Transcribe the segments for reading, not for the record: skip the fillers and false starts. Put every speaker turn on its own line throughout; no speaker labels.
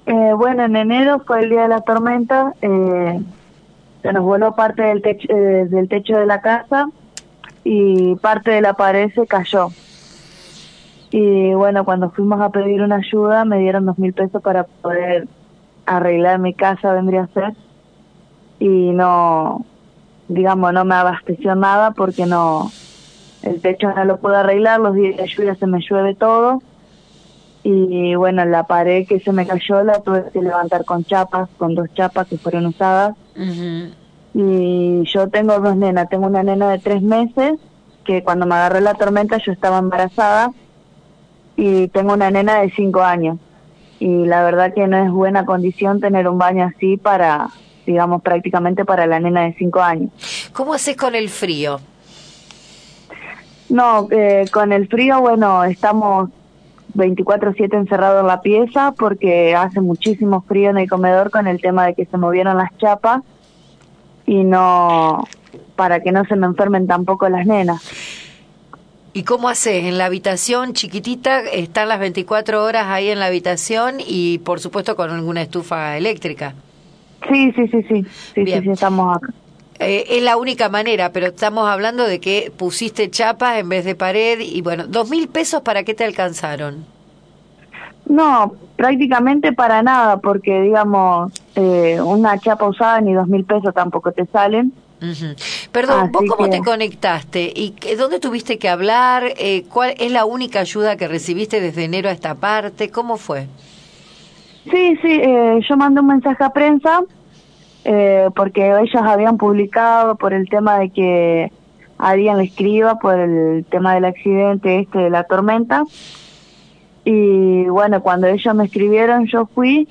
Bueno, en enero fue el día de la tormenta, se nos voló parte del techo de la casa y parte de la pared se cayó. Y bueno, cuando fuimos a pedir una ayuda me dieron 2.000 pesos para poder arreglar mi casa, vendría a ser, y no, digamos, no me abasteció nada porque no, el techo no lo puedo arreglar, los días de lluvia se me llueve todo, y bueno, la pared que se me cayó la tuve que levantar con chapas, con 2 chapas que fueron usadas.
Ujú.
Y yo tengo 2 nenas, tengo una nena de 3 meses, que cuando me agarró la tormenta yo estaba embarazada, y tengo una nena de 5 años. Y la verdad que no es buena condición tener un baño así para, digamos, prácticamente para la nena de 5 años.
¿Cómo haces con el frío?
No, con el frío, bueno, estamos 24/7 encerrados en la pieza porque hace muchísimo frío en el comedor con el tema de que se movieron las chapas y no, para que no se me enfermen tampoco las nenas.
¿Y cómo haces? En la habitación chiquitita, están las 24 horas ahí en la habitación y por supuesto con alguna estufa eléctrica.
Sí, sí, sí, sí, sí, sí,
Bien.
sí, estamos acá.
Es la única manera, pero estamos hablando de que pusiste chapas en vez de pared y bueno, 2.000 pesos, ¿para qué te alcanzaron?
No, prácticamente para nada, porque digamos, una chapa usada ni 2.000 pesos tampoco te salen,
Ujú. Perdón, ¿vos
así
cómo
que
te conectaste? ¿Y dónde tuviste que hablar? ¿Cuál es la única ayuda que recibiste desde enero a esta parte? ¿Cómo fue?
sí, sí, yo mandé un mensaje a prensa, porque ellos habían publicado por el tema de que alguien le escriba por el tema del accidente este de la tormenta, y bueno, cuando ellos me escribieron yo fui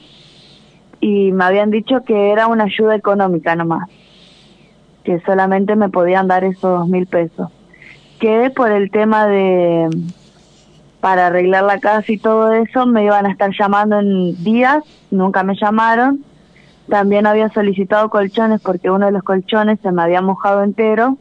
y me habían dicho que era una ayuda económica nomás, que solamente me podían dar esos 2.000 pesos. Quedé por el tema de, para arreglar la casa y todo eso, me iban a estar llamando en días, nunca me llamaron. También había solicitado colchones porque uno de los colchones se me había mojado entero,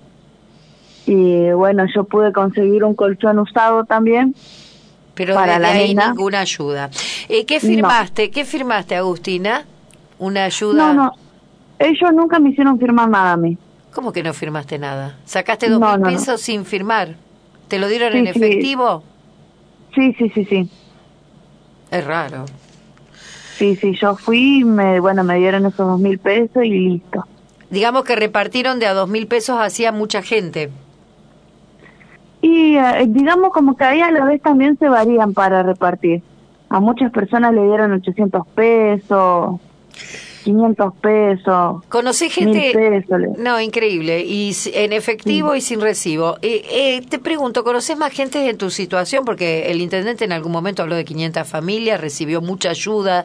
y bueno, yo pude conseguir un colchón usado también
Pero
para
desde
la
ahí
nena.
ninguna ayuda. ¿Qué
No,
firmaste? ¿Qué firmaste, Agustina? ¿Una
no,
ayuda?
no, ellos nunca me hicieron firmar nada a mí.
¿Cómo que no firmaste nada? ¿Sacaste dos
No,
mil
no, no.
pesos sin firmar? ¿Te lo dieron en
Sí, sí,
efectivo?
sí, sí, sí, sí.
Es raro.
Sí, sí, yo fui, bueno, me dieron esos 2.000 pesos y listo.
Digamos que repartieron de a 2.000 pesos hacia mucha gente.
Y digamos como que ahí a la vez también se varían para repartir. A muchas personas le dieron 800 pesos, 500 pesos,
¿Conocés
mil
gente?
pesos.
No, increíble. Y en
Sí.
efectivo y sin recibo. Te pregunto, ¿conocés más gente en tu situación? Porque el intendente en algún momento habló de 500 familias, recibió mucha ayuda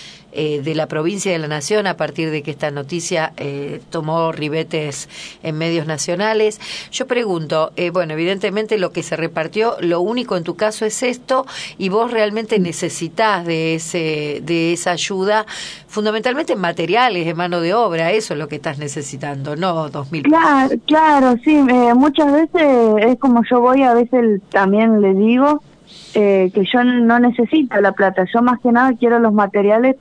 de la provincia y de la nación a partir de que esta noticia tomó ribetes en medios nacionales. Yo pregunto, bueno, evidentemente lo que se repartió, lo único en tu caso es esto, y vos realmente necesitas de esa ayuda, fundamentalmente en materiales, en mano de obra, eso es lo que estás necesitando, no 2.000 pesos.
Claro, claro, sí, muchas veces es como yo voy, a veces también le digo que yo no necesito la plata, yo más que nada quiero los materiales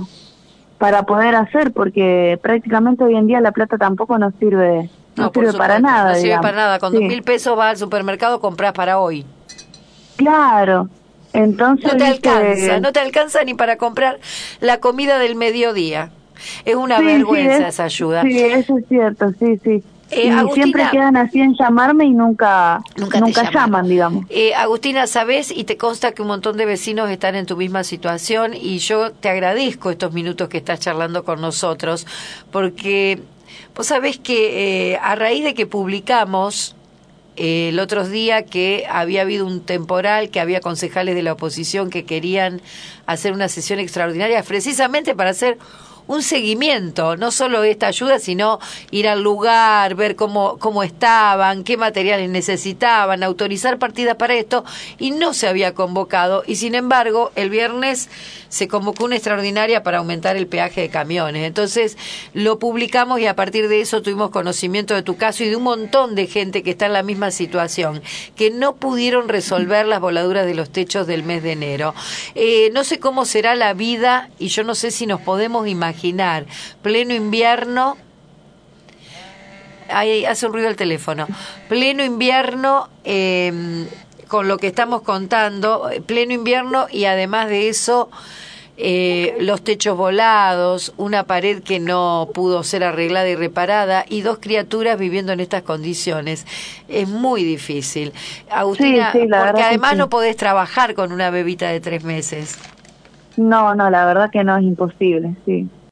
para poder hacer, porque prácticamente hoy en día la plata tampoco nos sirve, no
No, por
sirve para
supuesto, no
nada,
sirve
digamos.
para nada. Con dos
Sí,
mil pesos vas al supermercado, compras para hoy.
claro, entonces,
No te alcanza,
viste,
no te alcanza ni para comprar la comida del mediodía. Es una
sí, sí,
vergüenza esa ayuda.
sí, eso es cierto, sí, sí. Y siempre
Agustina,
quedan así en llamarme y nunca,
nunca te
nunca
llamaron.
llaman, digamos.
Agustina, sabés, y te consta que un montón de vecinos están en tu misma situación, y yo te agradezco estos minutos que estás charlando con nosotros, porque vos sabés que a raíz de que publicamos el otro día que había habido un temporal, que había concejales de la oposición que querían hacer una sesión extraordinaria precisamente para hacer un seguimiento, no solo esta ayuda, sino ir al lugar, ver cómo estaban, qué materiales necesitaban, autorizar partidas para esto, y no se había convocado, y sin embargo el viernes se convocó una extraordinaria para aumentar el peaje de camiones. Entonces lo publicamos y a partir de eso tuvimos conocimiento de tu caso y de un montón de gente que está en la misma situación, que no pudieron resolver las voladuras de los techos del mes de enero. No sé cómo será la vida y yo no sé si nos podemos imaginar, pleno invierno, ahí hace un ruido el teléfono, pleno invierno, con lo que estamos contando, pleno invierno y además de eso, los techos volados, una pared que no pudo ser arreglada y reparada y 2 criaturas viviendo en estas condiciones. Es muy difícil. Agustina,
sí, la
porque
verdad que
además
sí.
no podés trabajar con una bebita de 3 meses.
No, la verdad que no, es imposible, sí.